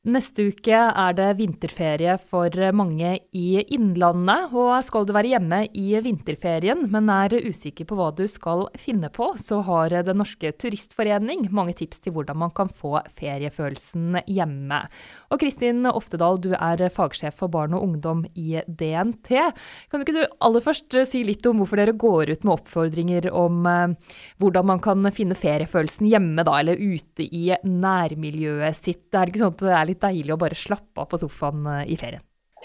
Neste uke det vinterferie for mange i Innlandet, og skal du være hjemme i vinterferien, men usikker på hva du skal finne på, så har Den Norske Turistforening mange tips til hvordan man kan få feriefølelsen hjemme. Og Kristin Oftedal, du fagsjef for barn og ungdom i DNT. Kan ikke du aller først si litt om hvorfor dere går ut med oppfordringer om hvordan man kan finne feriefølelsen hjemme da, eller ute i nærmiljøet sitt? Det ikke sånn at det litt deilig å bare slappe av på sofaen i ferien.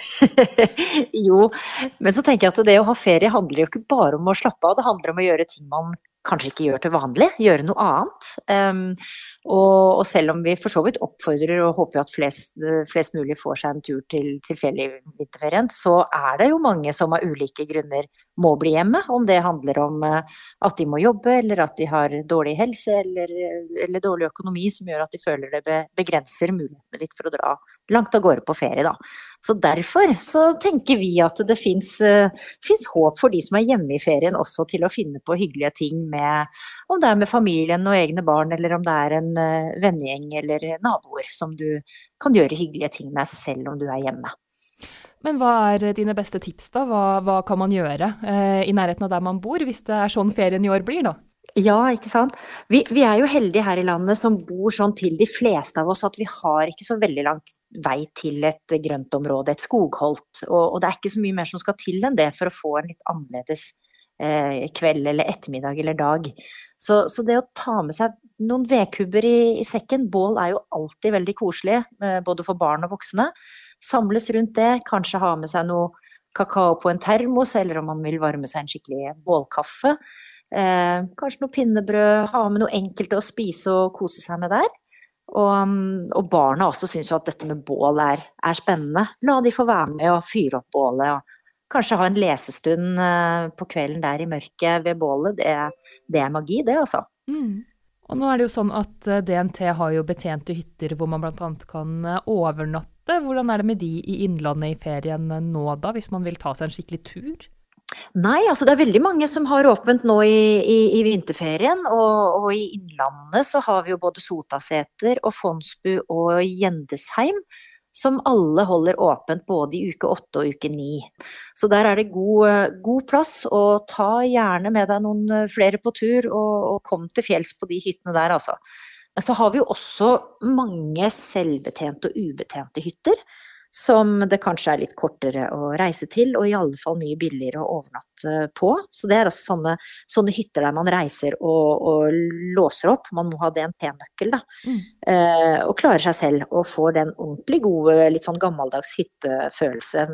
Jo, men så tenker jeg at det å ha ferie handler jo ikke bare om å slappe av, det handler om å gjøre ting man kanskje ikke gjør til vanlig, gjøre noe annet. Og selv om vi for så vidt oppfordrer og håper at flest mulig får seg en tur til fjellet i vinterferien, så det jo mange som av ulike grunner må bli hjemme, om det handler om at de må jobbe, eller at de har dårlig helse, eller dårlig økonomi som gjør at de føler det begrenser mulighetene litt for å dra langt av gårde på ferie da. Så derfor så tenker vi at det finnes håp for de som hjemme i ferien også til å finne på hyggelige ting om det med familien og egne barn, eller om det en vennegjeng eller naboer som du kan gjøre hyggelige ting med selv om du hjemme. Men hva dine beste tips da? Hva kan man gjøre i nærheten av der man bor, hvis det sånn ferien i år blir da? Ja, ikke sant? Vi jo heldige her i landet som bor sånn til de fleste av oss, at vi har ikke så veldig langt vei til et grøntområde, et skogholt, og det ikke så mye mer som skal til enn det for å få en litt annerledes kveld eller ettermiddag eller dag. Så det å ta med seg noen vedkubber i sekken, bål jo alltid veldig koselig, både for barn og voksne. Samles rundt det, kanskje ha med seg noe kakao på en termos, eller om man vil varme seg en skikkelig bålkaffe. Kanskje noe pinnebrød, ha med noe enkelt å spise og kose seg med der. Og barna også synes jo at dette med bål spennende. La de få være med og fyre opp bålet, og kanskje ha en lesestund på kvelden der i mørket ved bålet. Det magi, det altså. Og nå det jo sånn at DNT har jo betjente hytter hvor man blant annet kan overnatte. Hvordan det med de i Innlandet i ferien nå da, hvis man vil ta seg en skikkelig tur? Nei, altså det veldig mange som har åpent nå i vinterferien, og i Innlandet så har vi jo både Sotaseter og Fonsbu og Gjendesheim, som alle holder åpent både i uke 8 og uke 9. Så der det god plass, og ta gjerne med deg noen flere på tur, og kom til fjells på de hyttene der altså. Så har vi jo også mange selvbetjente og ubetjente hytter, som det kanskje litt kortere å reise til, og i alle fall mye billigere å overnatte på. Så det også sånne hytter der man reiser og låser opp. Man må ha DNT-nøkkel da. Og klarer seg selv, og får den ordentlig gode, litt sånn gammeldags hyttefølelse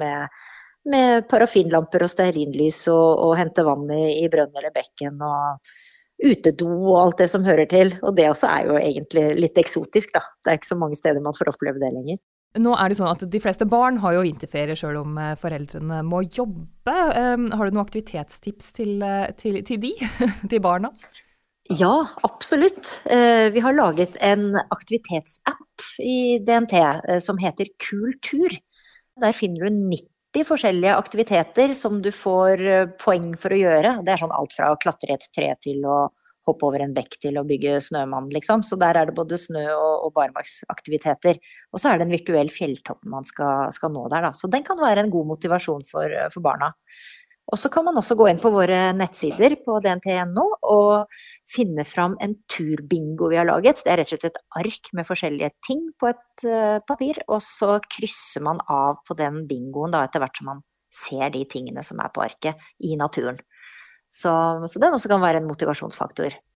med parafinlamper og stearinlys, og hente vann i brønn eller bekken, og utedo og alt det som hører til. Og det også jo egentlig litt eksotisk da. Det ikke så mange steder man får oppleve det lenger. Nå det sånn at de fleste barn har jo vinterferie selv om foreldrene må jobbe. Har du noen aktivitetstips til de, til barna? Ja, absolutt. Vi har laget en aktivitetsapp i DNT som heter Kul Tur. Der finner du 90 forskjellige aktiviteter som du får poeng for å gjøre. Det sånn alt fra å klatre et tre til å hoppe over en bekk til å bygge snømann, liksom. Så der det både snø og barmarksaktiviteter. Og så det en virtuell fjelltopp man skal nå der da. Så den kan være en god motivasjon for barna. Og så kan man også gå inn på våre nettsider på dnt.no og finne fram en turbingo vi har laget. Det rett og slett et ark med forskjellige ting på et papir, og så krysser man av på den bingoen da, etter hvert som man ser de tingene som på arket i naturen. Så den også kan være en motivasjonsfaktor.